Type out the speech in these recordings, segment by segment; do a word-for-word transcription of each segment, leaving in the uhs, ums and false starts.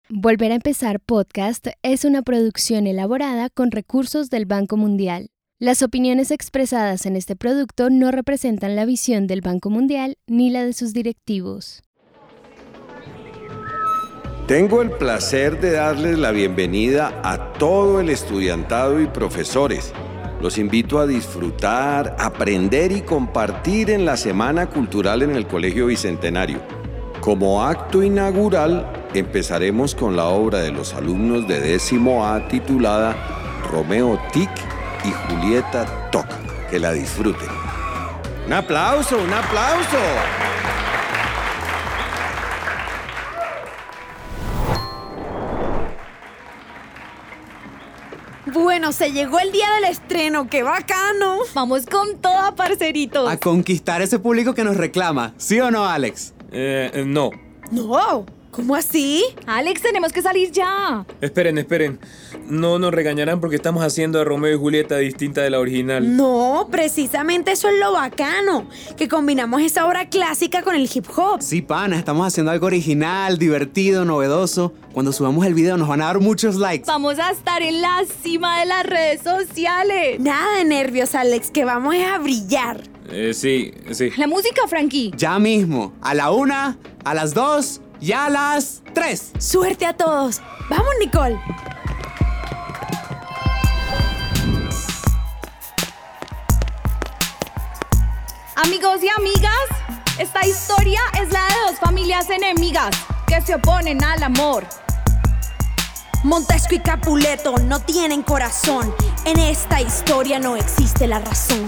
Volver a empezar podcast es una producción elaborada con recursos del Banco Mundial. Las opiniones expresadas en este producto no representan la visión del Banco Mundial ni la de sus directivos. Tengo el placer de darles la bienvenida a todo el estudiantado y profesores. Los invito a disfrutar, aprender y compartir en la Semana Cultural en el Colegio Bicentenario. Como acto inaugural, empezaremos con la obra de los alumnos de décimo A titulada Romeo Tic y Julieta Toc. Que la disfruten. ¡Un aplauso, un aplauso! Bueno, se llegó el día del estreno, ¡qué bacano! Vamos con toda, parceritos. A conquistar ese público que nos reclama, ¿sí o no, Alex? Eh, no. No, ¿cómo así? Alex, tenemos que salir ya. Esperen, esperen. No nos regañarán porque estamos haciendo a Romeo y Julieta distinta de la original. No, precisamente eso es lo bacano, que combinamos esa obra clásica con el hip hop. Sí, pana, estamos haciendo algo original, divertido, novedoso. Cuando subamos el video nos van a dar muchos likes. Vamos a estar en la cima de las redes sociales. Nada de nervios, Alex, que vamos a brillar. Eh, sí, sí. La música, Frankie. Ya mismo, a la una, a las dos y a las tres. Suerte a todos. Vamos, Nicole. Amigos y amigas, esta historia es la de dos familias enemigas que se oponen al amor. Montesco y Capuleto no tienen corazón. En esta historia no existe la razón.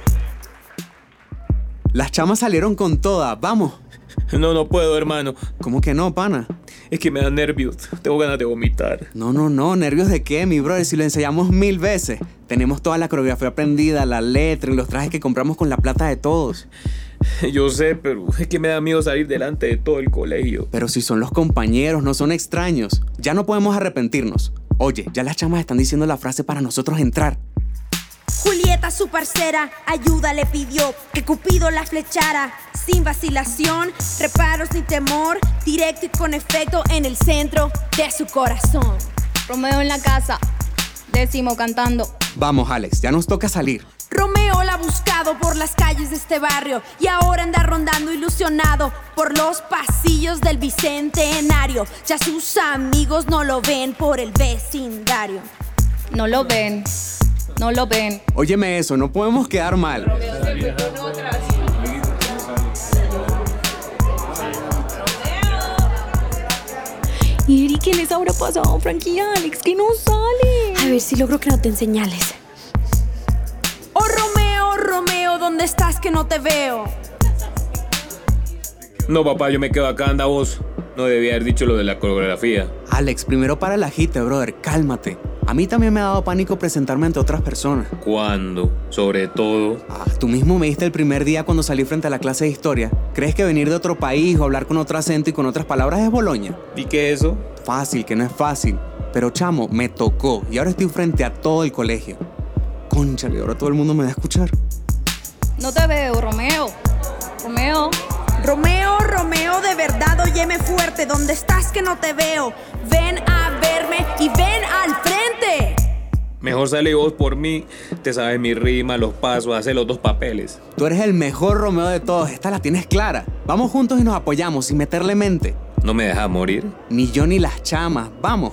Las chamas salieron con toda, vamos. No, no puedo, hermano. ¿Cómo que no, pana? Es que me da nervios. Tengo ganas de vomitar. No, no, no. ¿Nervios de qué, mi brother? Si lo ensayamos mil veces. Tenemos toda la coreografía aprendida, la letra y los trajes que compramos con la plata de todos. Yo sé, pero es que me da miedo salir delante de todo el colegio. Pero si son los compañeros, no son extraños. Ya no podemos arrepentirnos. Oye, ya las chamas están diciendo la frase para nosotros entrar. Julieta, su parcera, ayuda le pidió que Cupido la flechara. Sin vacilación, reparos ni temor, directo y con efecto en el centro de su corazón. Romeo en la casa, décimo cantando. Vamos, Alex, ya nos toca salir. Romeo la ha buscado por las calles de este barrio y ahora anda rondando ilusionado por los pasillos del Bicentenario. Ya sus amigos no lo ven por el vecindario. No lo ven, no lo ven. Óyeme eso, no podemos quedar mal. ¿Y qué les habrá pasado, Frankie y Alex? Que no sale. A ver si logro que no te señales. Oh, Romeo, Romeo, ¿dónde estás que no te veo? No, papá, yo me quedo acá, anda vos. No debía haber dicho lo de la coreografía. Alex, primero para el agite, brother, cálmate. A mí también me ha dado pánico presentarme ante otras personas. ¿Cuándo? Sobre todo. Ah, tú mismo me diste el primer día cuando salí frente a la clase de historia. ¿Crees que venir de otro país o hablar con otro acento y con otras palabras es Boloña? ¿Y qué es eso? Fácil, que no es fácil. Pero chamo, me tocó y ahora estoy frente a todo el colegio. Cónchale, ahora todo el mundo me va a escuchar. No te veo, Romeo. Romeo. Romeo, Romeo, de verdad, óyeme fuerte. ¿Dónde estás que no te veo? Ven a verme y ven al frente. Mejor sale vos por mí. Te sabes mi rima, los pasos, hacer los dos papeles. Tú eres el mejor Romeo de todos. Esta la tienes clara. Vamos juntos y nos apoyamos sin meterle mente. ¿No me dejas morir? Ni yo ni las chamas. Vamos.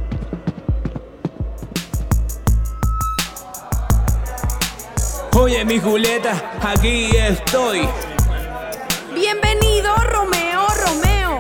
Oye, mi Julieta, aquí estoy. Bienvenido, Romeo, Romeo.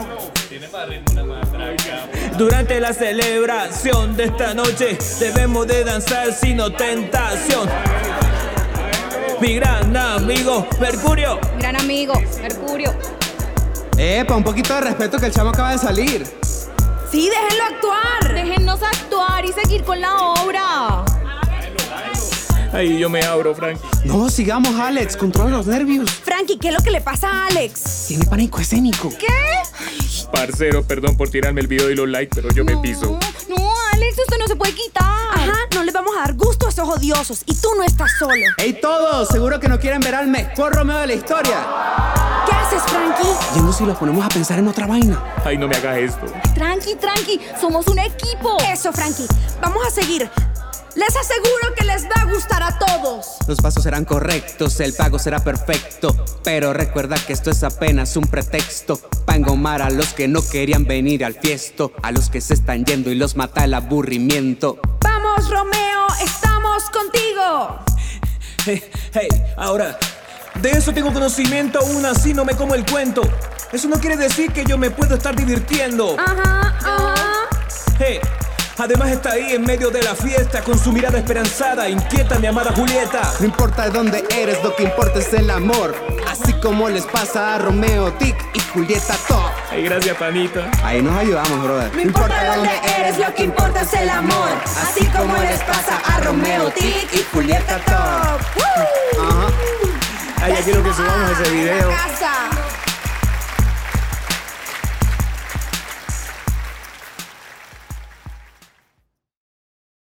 Durante la celebración de esta noche debemos de danzar sin tentación. Mi gran amigo, Mercurio. Gran amigo, Mercurio. Epa, un poquito de respeto que el chamo acaba de salir. Sí, déjenlo actuar. Déjennos actuar y seguir con la obra. Ahí yo me abro, Frankie. No, sigamos, Alex. Controla los nervios. Frankie, ¿qué es lo que le pasa a Alex? Tiene pánico escénico. ¿Qué? Parcero, perdón por tirarme el video y los likes, pero yo no, me piso. No, Alex, esto no se puede quitar. Ajá, no les vamos a dar gusto a esos odiosos. Y tú no estás solo. ¡Ey, todos! Seguro que no quieren ver al mejor Romeo de la historia. ¿Qué haces, Frankie? Yendo si los ponemos a pensar en otra vaina. Ay, no me hagas esto. Tranqui, tranqui, somos un equipo. Eso, Frankie. Vamos a seguir. Les aseguro que les va a gustar a todos. Los pasos serán correctos, el pago será perfecto. Pero recuerda que esto es apenas un pretexto para engomar a los que no querían venir al fiesto, a los que se están yendo y los mata el aburrimiento. Vamos, Romeo, estamos contigo. Hey, hey, ahora, de eso tengo conocimiento, aún así no me como el cuento. Eso no quiere decir que yo me puedo estar divirtiendo. Ajá, ajá. Hey, además está ahí en medio de la fiesta con su mirada esperanzada, inquieta mi amada Julieta. No importa de dónde eres, lo que importa es el amor. Así como les pasa a Romeo, Dick y Julieta Top. Ay, gracias, panita. Ahí nos ayudamos, brother. No importa dónde eres, lo que importa es el amor. Así como les pasa a Romeo, Tic y Julieta Top. Ajá. Ay, ya quiero que subamos ese video. Casa.